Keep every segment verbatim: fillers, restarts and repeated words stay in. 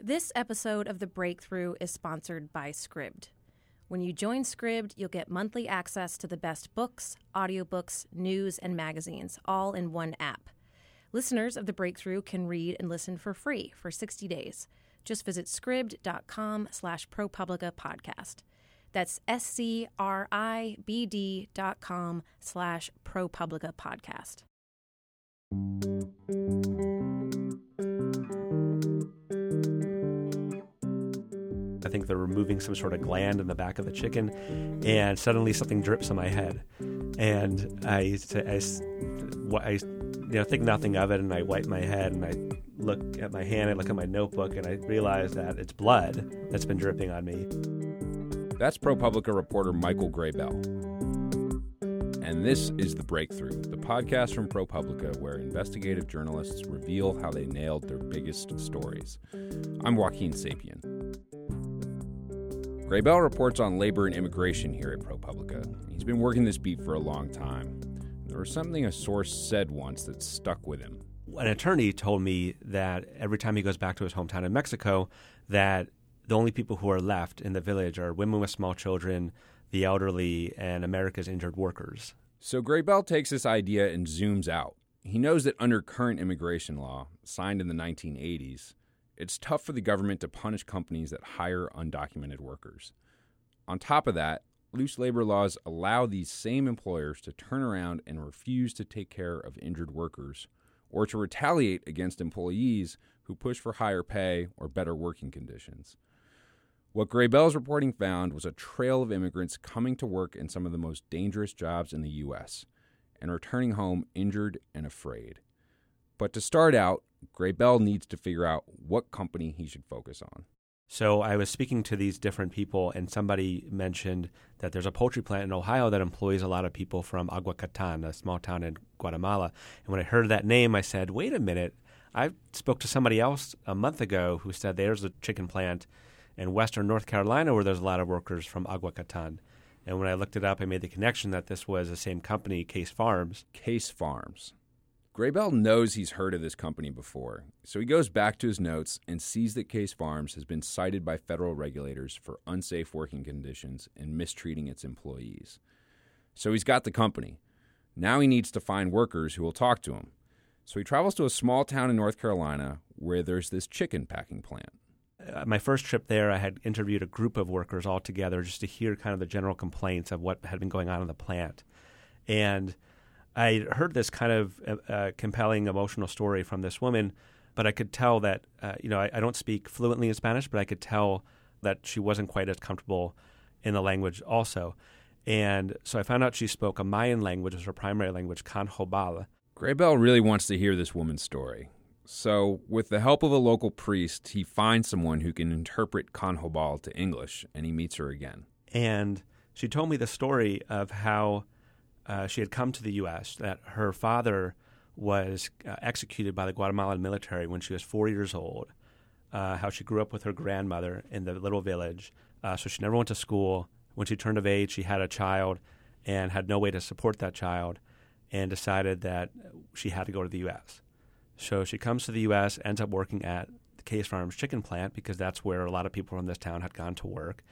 This episode of The Breakthrough is sponsored by Scribd. When you join Scribd, you'll get monthly access to the best books, audiobooks, news, and magazines, all in one app. Listeners of The Breakthrough can read and listen for free for sixty days. Just visit scribd.com slash ProPublica podcast. That's S-C-R-I-B-D dot com slash ProPublica podcast. I think they're removing some sort of gland in the back of the chicken, and suddenly something drips on my head. And I, I, I you know, think nothing of it, and I wipe my head, and I look at my hand, I look at my notebook, and I realize that it's blood that's been dripping on me. That's ProPublica reporter Michael Grabell. And this is The Breakthrough, the podcast from ProPublica where investigative journalists reveal how they nailed their biggest stories. I'm Joaquin Sapien. Grabell reports on labor and immigration here at ProPublica. He's been working this beat for a long time. There was something a source said once that stuck with him. An attorney told me that every time he goes back to his hometown in Mexico, that the only people who are left in the village are women with small children, the elderly, and America's injured workers. So Grabell takes this idea and zooms out. He knows that under current immigration law, signed in the nineteen eighties, it's tough for the government to punish companies that hire undocumented workers. On top of that, loose labor laws allow these same employers to turn around and refuse to take care of injured workers or to retaliate against employees who push for higher pay or better working conditions. What Grabell's reporting found was a trail of immigrants coming to work in some of the most dangerous jobs in the U S and returning home injured and afraid. But to start out, Grabell needs to figure out what company he should focus on. So I was speaking to these different people, and somebody mentioned that there's a poultry plant in Ohio that employs a lot of people from Agua Catan, a small town in Guatemala. And when I heard that name, I said, wait a minute. I spoke to somebody else a month ago who said there's a chicken plant in western North Carolina where there's a lot of workers from Agua Catan. And when I looked it up, I made the connection that this was the same company, Case Farms. Case Farms. Grabell knows he's heard of this company before, so he goes back to his notes and sees that Case Farms has been cited by federal regulators for unsafe working conditions and mistreating its employees. So he's got the company. Now he needs to find workers who will talk to him. So he travels to a small town in North Carolina where there's this chicken packing plant. Uh, my first trip there, I had interviewed a group of workers all together just to hear kind of the general complaints of what had been going on in the plant. And I heard this kind of uh, compelling, emotional story from this woman, but I could tell that, uh, you know, I, I don't speak fluently in Spanish, but I could tell that she wasn't quite as comfortable in the language also. And so I found out she spoke a Mayan language as her primary language, Canjobal. Grabell really wants to hear this woman's story. So with the help of a local priest, he finds someone who can interpret Canjobal to English, and he meets her again. And she told me the story of how Uh, she had come to the U S, that her father was uh, executed by the Guatemalan military when she was four years old, uh, how she grew up with her grandmother in the little village, uh, so she never went to school. When she turned of age, she had a child and had no way to support that child and decided that she had to go to the U S. So she comes to the U S, ends up working at the Case Farms chicken plant because that's where a lot of people from this town had gone to work.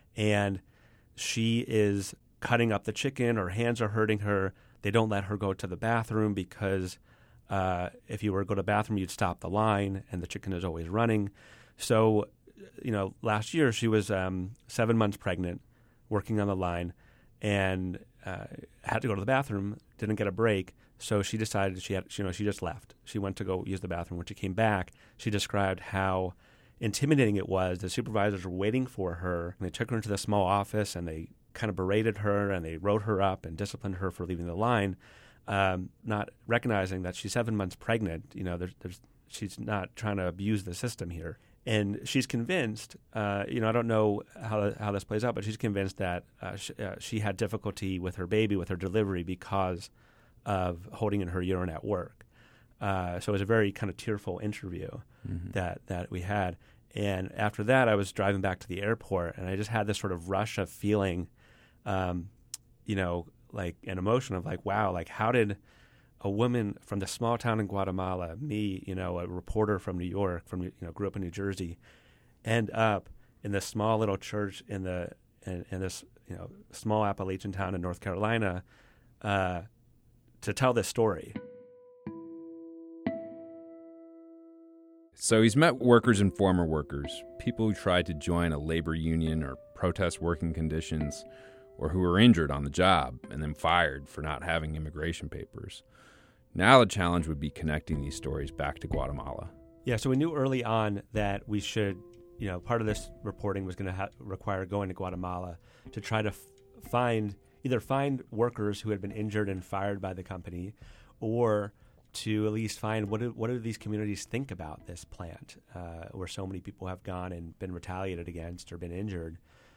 And she is cutting up the chicken. Her hands are hurting her. They don't let her go to the bathroom because uh, if you were to go to the bathroom, you'd stop the line, and the chicken is always running. So, you know, last year she was um, seven months pregnant, working on the line, and uh, had to go to the bathroom, didn't get a break. So she decided she had, you know, she just left. She went to go use the bathroom. When she came back, she described how intimidating it was. The supervisors were waiting for her, and they took her into the small office, and they kind of berated her, and they wrote her up and disciplined her for leaving the line, um, not recognizing that she's seven months pregnant. You know, there's, there's, she's not trying to abuse the system here. And she's convinced, uh, you know, I don't know how how this plays out, but she's convinced that uh, she, uh, she had difficulty with her baby, with her delivery, because of holding in her urine at work. Uh, so it was a very kind of tearful interview mm-hmm. that, that we had. And after that, I was driving back to the airport, and I just had this sort of rush of feeling, um, you know, like an emotion of like, wow, like how did a woman from the small town in Guatemala, me, you know, a reporter from New York, from you know, grew up in New Jersey, end up in this small little church in the in, in this you know small Appalachian town in North Carolina uh, to tell this story. So he's met workers and former workers, people who tried to join a labor union or protest working conditions, or who were injured on the job and then fired for not having immigration papers. Now the challenge would be connecting these stories back to Guatemala. Yeah, so we knew early on that we should, you know, part of this reporting was going to ha- require going to Guatemala to try to f- find, either find workers who had been injured and fired by the company, or to at least find what do, what do these communities think about this plant uh, where so many people have gone and been retaliated against or been injured.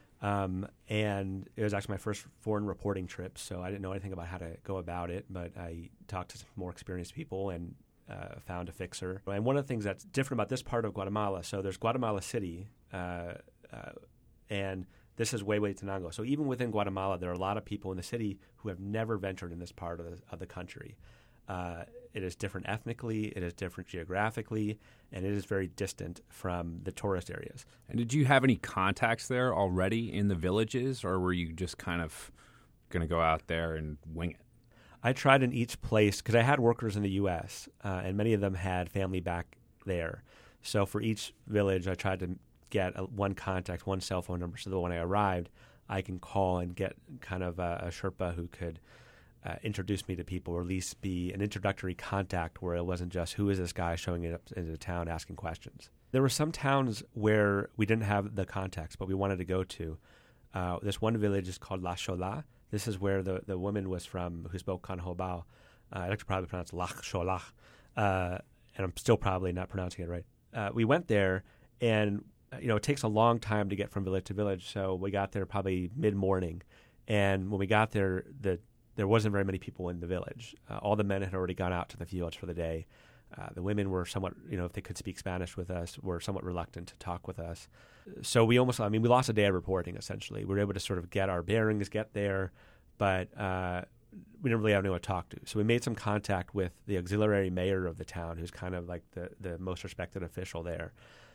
Um, and it was actually my first foreign reporting trip, so I didn't know anything about how to go about it, but I talked to some more experienced people and uh, found a fixer. And one of the things that's different about this part of Guatemala, so there's Guatemala City, uh, uh, and this is Huehuetenango. So even within Guatemala, there are a lot of people in the city who have never ventured in this part of the, of the country. Uh, it is different ethnically, it is different geographically, and it is very distant from the tourist areas. And did you have any contacts there already in the villages, or were you just kind of going to go out there and wing it? I tried in each place because I had workers in the U S, uh, and many of them had family back there. So for each village, I tried to get a, one contact, one cell phone number, so that when I arrived, I can call and get kind of a, a Sherpa who could Uh, introduce me to people, or at least be an introductory contact where it wasn't just who is this guy showing up into town asking questions. There were some towns where we didn't have the contacts, but we wanted to go to. Uh, this one village is called La Chola. This is where the, the woman was from who spoke Canjobao. Uh, I'd like to probably pronounce Lach Chola, uh, and I'm still probably not pronouncing it right. Uh, we went there, and you know it takes a long time to get from village to village, so we got there probably mid-morning. And when we got there, the there wasn't very many people in the village. Uh, all the men had already gone out to the fields for the day. Uh, the women were somewhat, you know, if they could speak Spanish with us, were somewhat reluctant to talk with us. So we almost, I mean, we lost a day of reporting, essentially. We were able to sort of get our bearings, get there, but uh, we didn't really have anyone to talk to. So we made some contact with the auxiliary mayor of the town, who's kind of like the, the most respected official there.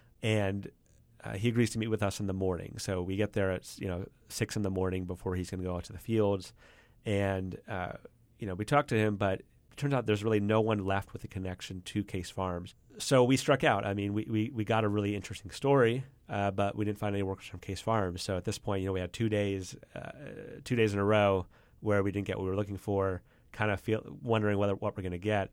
And uh, he agrees to meet with us in the morning. So we get there at, you know, six in the morning before he's going to go out to the fields. And, uh, you know, we talked to him, but it turns out there's really no one left with a connection to Case Farms. So we struck out. I mean, we, we, we got a really interesting story, uh, but we didn't find any workers from Case Farms. So at this point, you know, we had two days, uh, two days in a row where we didn't get what we were looking for, kind of feel wondering whether what we're going to get.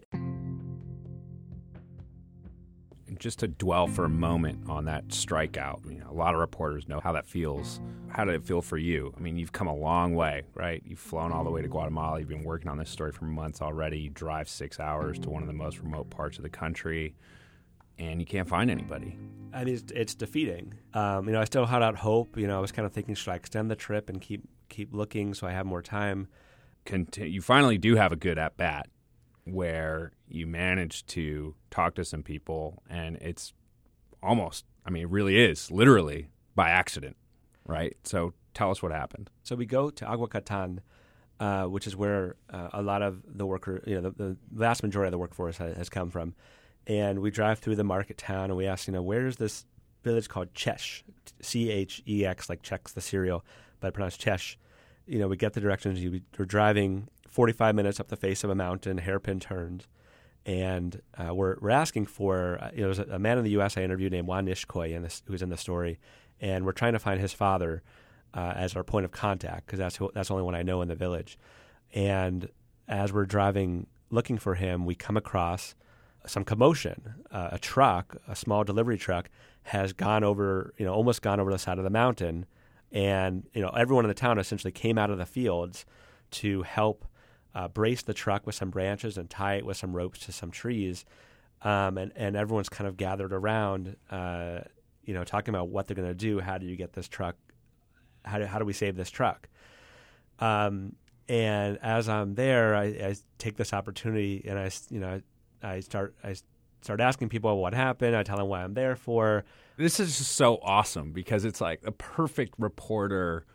Just to dwell for a moment on that strikeout, you know, a lot of reporters know how that feels. How did it feel for you? I mean, you've come a long way, right? You've flown all the way to Guatemala. You've been working on this story for months already. You drive six hours to one of the most remote parts of the country, and you can't find anybody. I mean, it's, it's defeating. Um, you know, I still had out hope. You know, I was kind of thinking, should I extend the trip and keep keep looking so I have more time? Conti- you finally do have a good at-bat where you manage to talk to some people, and it's almost, I mean, it really is, literally, by accident, right? So tell us what happened. So we go to Aguacatan, uh, which is where uh, a lot of the worker, you know, the, the vast majority of the workforce has, has come from. And we drive through the market town, and we ask, you know, where is this village called Chex, C H E X, like Chex the cereal, but pronounced Chex. You know, we get the directions. We're driving forty-five minutes up the face of a mountain, hairpin turns, and uh, we're we're asking for, uh, you know, there's a, a man in the U S I interviewed named Juan Nishkoy, in this, who's in the story, and we're trying to find his father uh, as our point of contact, because that's who, that's the only one I know in the village. And as we're driving, looking for him, we come across some commotion. Uh, a truck, a small delivery truck, has gone over, you know, almost gone over the side of the mountain, and you know, everyone in the town essentially came out of the fields to help uh, brace the truck with some branches and tie it with some ropes to some trees, um, and and everyone's kind of gathered around, uh, you know, talking about what they're going to do. How do you get this truck? How do how do we save this truck? Um, and as I'm there, I, I take this opportunity, and I you know I start I start asking people what happened. I tell them what I'm there for. This is just so awesome because it's like a perfect reporter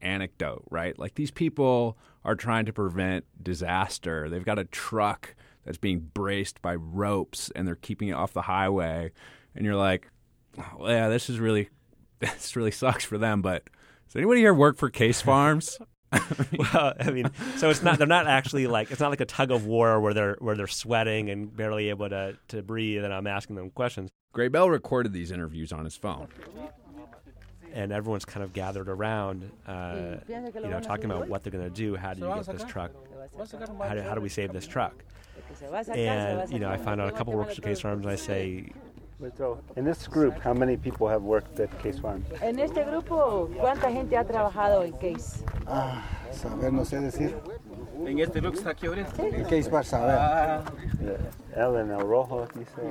anecdote, right? Like these people are trying to prevent disaster. They've got a truck that's being braced by ropes and they're keeping it off the highway. And you're like, oh, yeah, this is really, this really sucks for them. But does anybody here work for Case Farms? Well, I mean, so it's not, they're not actually like, it's not like a tug of war where they're, where they're sweating and barely able to, to breathe and I'm asking them questions. Graybell recorded these interviews on his phone. And everyone's kind of gathered around, uh, you know, talking about what they're going to do. How do you get this truck? How do, how do we save this truck? And, you know, I found out a couple workers at Case Farms, and I say... So, in this group, how many people have worked at Case Farms? En este grupo, ¿cuánta gente ha trabajado en Case? Ah, saber, no sé decir. En este grupo está aquí ahorita. En Case Farms, saber. Ellen El Rojo, you say?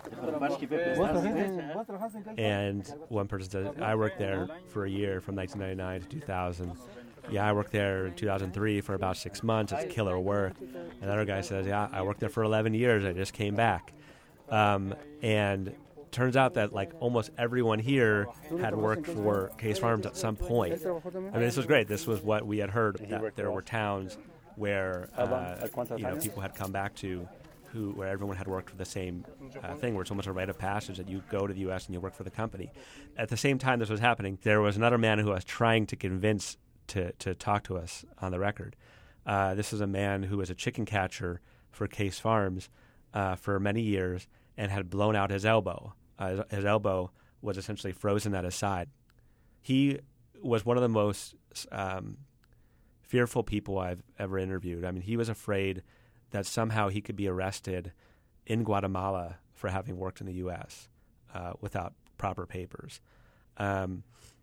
And one person said, I worked there for a year from nineteen ninety-nine to two thousand. Yeah, I worked there in two thousand three for about six months. It's killer work. Another guy says, yeah, I worked there for eleven years. I just came back. Um, and turns out that like almost everyone here had worked for Case Farms at some point. I mean, this was great. This was what we had heard, that there were towns where uh, you know, people had come back to who where everyone had worked for the same uh, thing, where it's almost a rite of passage that you go to the U S and you work for the company. At the same time this was happening, there was another man who I was trying to convince to, to talk to us on the record. Uh, this is a man who was a chicken catcher for Case Farms uh, for many years and had blown out his elbow. Uh, his, his elbow was essentially frozen at his side. He was one of the most um, fearful people I've ever interviewed. I mean, he was afraid that somehow he could be arrested in Guatemala for having worked in the U S uh, without proper papers. Um,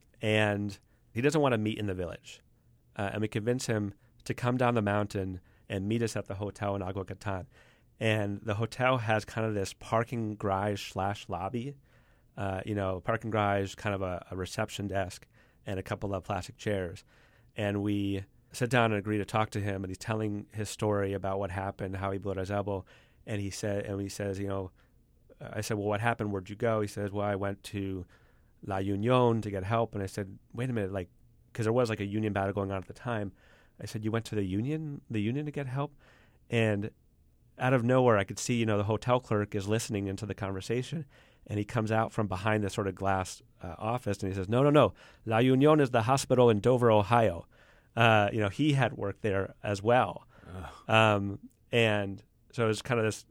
and he doesn't want to meet in the village. Uh, and we convince him to come down the mountain and meet us at the hotel in Agua Catan. And the hotel has kind of this parking garage slash lobby, uh, you know, parking garage, kind of a, a reception desk, and a couple of plastic chairs. And we sit down and agree to talk to him, and he's telling his story about what happened, how he blew out his elbow. And he said, and he says, you know, I said, well, what happened? Where'd you go? He says, well, I went to La Union to get help. And I said, wait a minute, like, because there was like a union battle going on at the time. I said, you went to the union, the union to get help? And out of nowhere, I could see, you know, the hotel clerk is listening into the conversation, and he comes out from behind this sort of glass uh, office, and he says, no, no, no, La Union is the hospital in Dover, Ohio. Uh, you know, he had worked there as well. Um, and so it was kind of this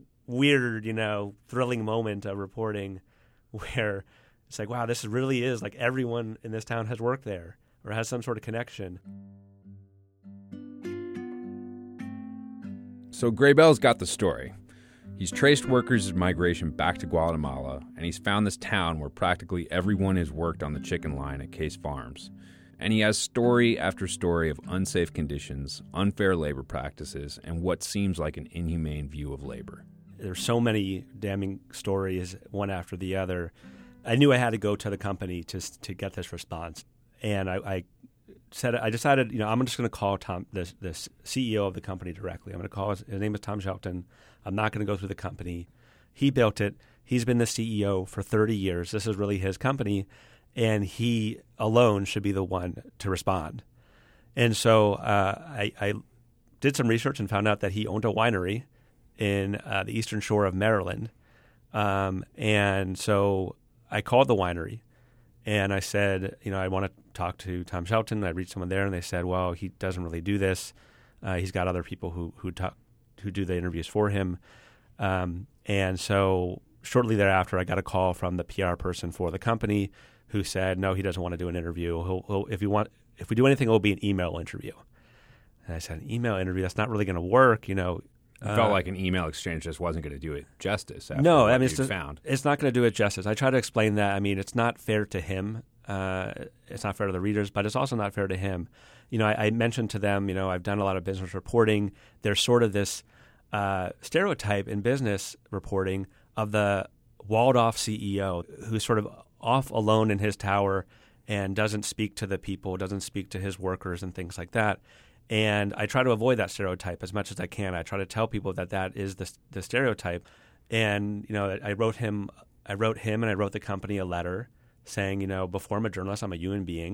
weird, you know, thrilling moment of reporting where it's like, wow, this really is like everyone in this town has worked there or has some sort of connection. So Graybell's got the story. He's traced workers' migration back to Guatemala, and he's found this town where practically everyone has worked on the chicken line at Case Farms. And he has story after story of unsafe conditions, unfair labor practices, and what seems like an inhumane view of labor. There's so many damning stories, one after the other. I knew I had to go to the company to to get this response, and I, I said I decided, you know, I'm just going to call Tom, this this C E O of the company directly. I'm going to call his, his name is Tom Shelton. I'm not going to go through the company. He built it. He's been the C E O for thirty years. This is really his company, and he alone should be the one to respond. And so uh, I, I did some research and found out that he owned a winery in uh, the eastern shore of Maryland. Um, and so I called the winery, and I said, you know, I want to talk to Tom Shelton. I reached someone there, and they said, well, he doesn't really do this. Uh, he's got other people who who talk, who do the interviews for him. Um, and so shortly thereafter, I got a call from the P R person for the company who said, no, he doesn't want to do an interview. He'll, he'll, if you want, if we do anything, it will be an email interview. And I said, an email interview? That's not really going to work, you know. It uh, felt like an email exchange just wasn't going to do it justice. After no, what I mean, it's, found. it's not going to do it justice. I try to explain that. I mean, it's not fair to him. Uh, it's not fair to the readers, but it's also not fair to him. You know, I, I mentioned to them, you know, I've done a lot of business reporting. There's sort of this uh, stereotype in business reporting of the walled-off C E O who's sort of off alone in his tower and doesn't speak to the people, doesn't speak to his workers and things like that. And I try to avoid that stereotype as much as I can. I try to tell people that that is the, the stereotype. And, you know, I wrote him, I wrote him and I wrote the company a letter saying, you know, before I'm a journalist, I'm a human being.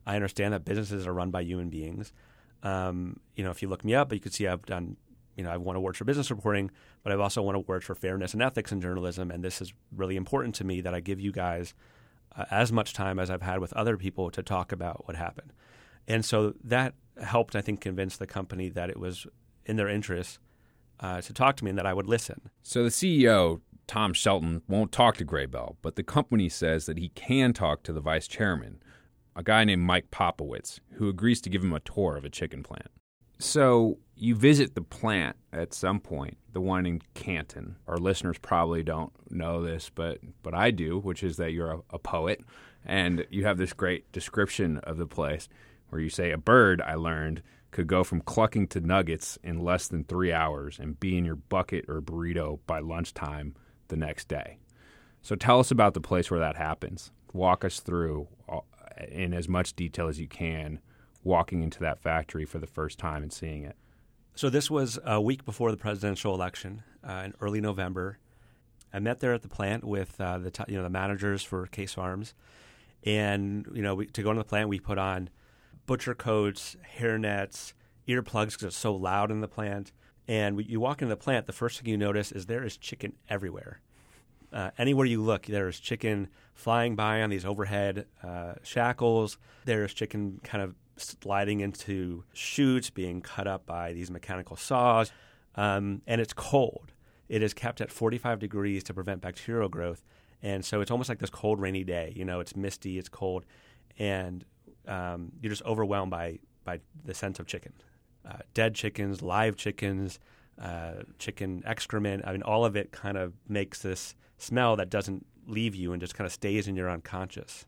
I understand that businesses are run by human beings. Um, you know, if you look me up, you can see I've done, you know, I've won awards for business reporting, but I've also won awards for fairness and ethics in journalism. And this is really important to me that I give you guys uh, as much time as I've had with other people to talk about what happened. And so that helped, I think, convince the company that it was in their interest uh, to talk to me and that I would listen. So the C E O, Tom Shelton, won't talk to Graybell, but the company says that he can talk to the vice chairman, a guy named Mike Popowitz, who agrees to give him a tour of a chicken plant. So you visit the plant at some point, the one in Canton. Our listeners probably don't know this, but but I do, which is that you're a, a poet, and you have this great description of the place where you say, a bird, I learned, could go from clucking to nuggets in less than three hours and be in your bucket or burrito by lunchtime the next day. So tell us about the place where that happens. Walk us through in as much detail as you can, walking into that factory for the first time and seeing it. So this was a week before the presidential election, uh, in early November. I met there at the plant with uh, the t- you know the managers for Case Farms, and you know we, to go into the plant we put on butcher coats, hairnets, earplugs because it's so loud in the plant. And we, you walk into the plant, the first thing you notice is there is chicken everywhere. Uh, anywhere you look, there is chicken flying by on these overhead uh, shackles. There's chicken kind of sliding into chutes, being cut up by these mechanical saws. Um, and it's cold. It is kept at forty-five degrees to prevent bacterial growth. And so it's almost like this cold, rainy day. You know, it's misty, it's cold. And um, you're just overwhelmed by, by the scent of chicken. Uh, dead chickens, live chickens, uh, chicken excrement. I mean, all of it kind of makes this smell that doesn't leave you and just kind of stays in your unconscious.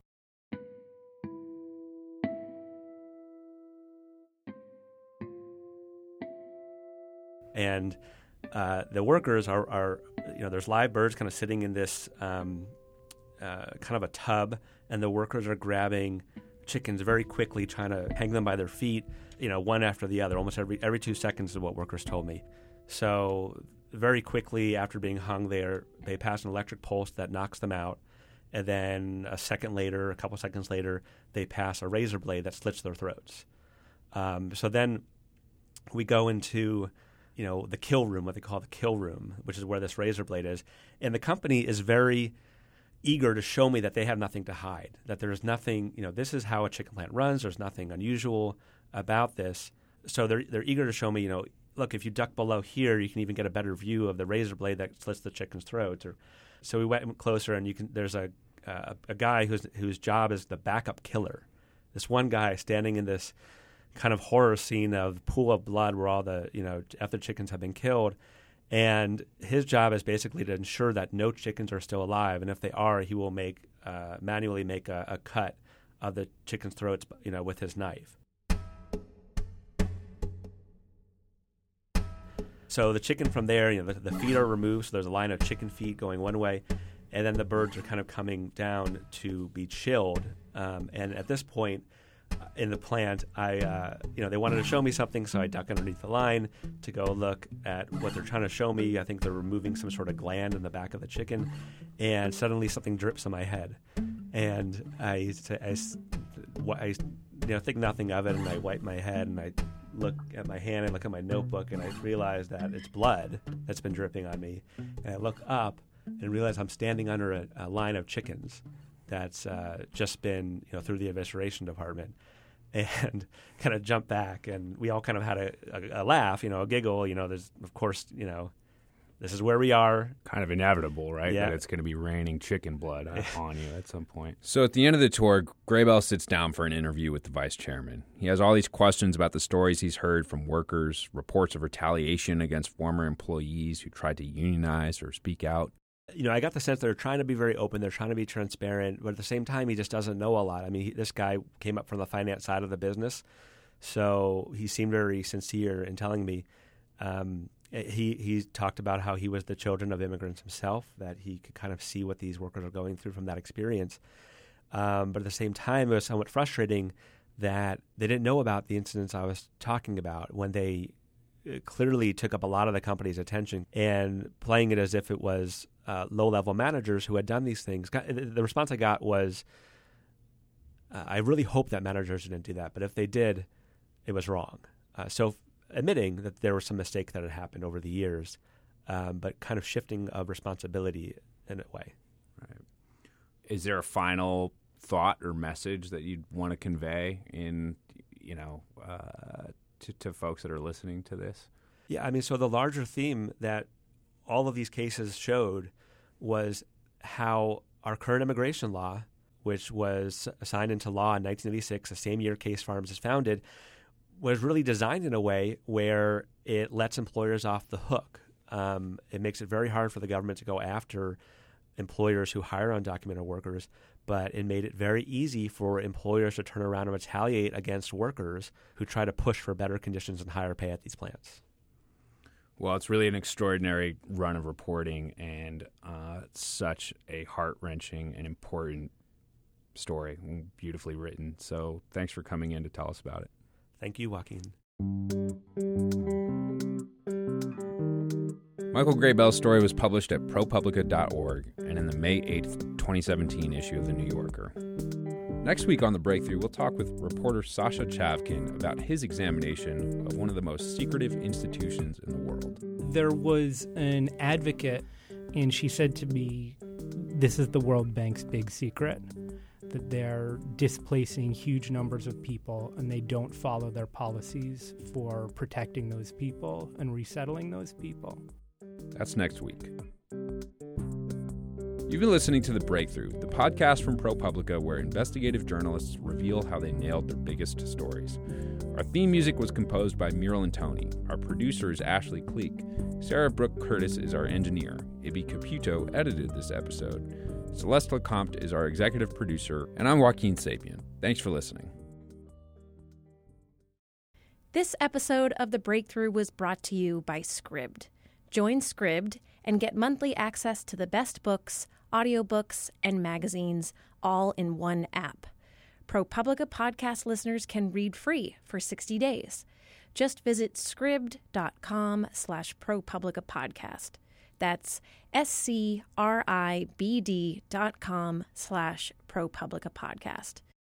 And uh, the workers are, are, you know, there's live birds kind of sitting in this um, uh, kind of a tub, and the workers are grabbing chickens very quickly, trying to hang them by their feet, you know, one after the other, almost every every two seconds is what workers told me. So very quickly after being hung there, they pass an electric pulse that knocks them out. And then a second later, a couple seconds later, they pass a razor blade that slits their throats. Um, so then we go into, you know, the kill room, what they call the kill room, which is where this razor blade is. And the company is very eager to show me that they have nothing to hide, that there's nothing, you know, this is how a chicken plant runs. There's nothing unusual about this. So they're they're eager to show me, you know, look, if you duck below here, you can even get a better view of the razor blade that slits the chicken's throats. Or, so we went closer, and you can. There's a uh, a guy whose whose job is the backup killer. This one guy standing in this kind of horror scene of pool of blood where all the, you know, after chickens have been killed. And his job is basically to ensure that no chickens are still alive, and if they are, he will make uh, manually make a, a cut of the chicken's throats, you know, with his knife. So the chicken from there, you know, the, the feet are removed, so there's a line of chicken feet going one way, and then the birds are kind of coming down to be chilled. Um, and at this point in the plant, I, uh, you know, they wanted to show me something, so I duck underneath the line to go look at what they're trying to show me. I think they're removing some sort of gland in the back of the chicken, and suddenly something drips on my head, and I, I, I, I you know, think nothing of it, and I wipe my head, and I look at my hand and look at my notebook, and I realize that it's blood that's been dripping on me, and I look up and realize I'm standing under a, a line of chickens that's uh, just been, you know, through the evisceration department, and kind of jump back, and we all kind of had a, a, a laugh, you know, a giggle. You know, there's, of course, you know, this is where we are. Kind of inevitable, right? Yeah. That it's going to be raining chicken blood on you at some point. So at the end of the tour, Graybell sits down for an interview with the vice chairman. He has all these questions about the stories he's heard from workers, reports of retaliation against former employees who tried to unionize or speak out. You know, I got the sense they're trying to be very open. They're trying to be transparent, but at the same time, he just doesn't know a lot. I mean, he, this guy came up from the finance side of the business, so he seemed very sincere in telling me. Um, he he talked about how he was the children of immigrants himself, that he could kind of see what these workers are going through from that experience. Um, but at the same time, it was somewhat frustrating that they didn't know about the incidents I was talking about when they clearly took up a lot of the company's attention and playing it as if it was uh, low-level managers who had done these things. The response I got was, Uh, I really hope that managers didn't do that, but if they did, it was wrong. Uh, so admitting that there were some mistakes that had happened over the years, um, but kind of shifting of responsibility in a way. Right. Is there a final thought or message that you'd want to convey in, you know, uh, to, to folks that are listening to this? Yeah, I mean, so the larger theme that all of these cases showed was how our current immigration law, which was signed into law in nineteen eighty-six, the same year Case Farms was founded, was really designed in a way where it lets employers off the hook. Um, it makes it very hard for the government to go after employers who hire undocumented workers, but it made it very easy for employers to turn around and retaliate against workers who try to push for better conditions and higher pay at these plants. Well, it's really an extraordinary run of reporting and uh, such a heart-wrenching and important story, beautifully written. So thanks for coming in to tell us about it. Thank you, Joaquin. Michael Graybell's story was published at ProPublica dot org and in the May eighth, twenty seventeen issue of The New Yorker. Next week on The Breakthrough, we'll talk with reporter Sasha Chavkin about his examination of one of the most secretive institutions in the world. There was an advocate, and she said to me, this is the World Bank's big secret, that they're displacing huge numbers of people and they don't follow their policies for protecting those people and resettling those people. That's next week. You've been listening to The Breakthrough, the podcast from ProPublica where investigative journalists reveal how they nailed their biggest stories. Our theme music was composed by Mural and Tony. Our producer is Ashley Cleek. Sarah Brooke Curtis is our engineer. Ibby Caputo edited this episode. Celeste Lecomte is our executive producer. And I'm Joaquin Sapien. Thanks for listening. This episode of The Breakthrough was brought to you by Scribd. Join Scribd and get monthly access to the best books, audiobooks, and magazines all in one app. ProPublica podcast listeners can read free for sixty days. Just visit scribd.com slash ProPublica podcast. That's S-C-R-I-B-D dot com slash ProPublica podcast.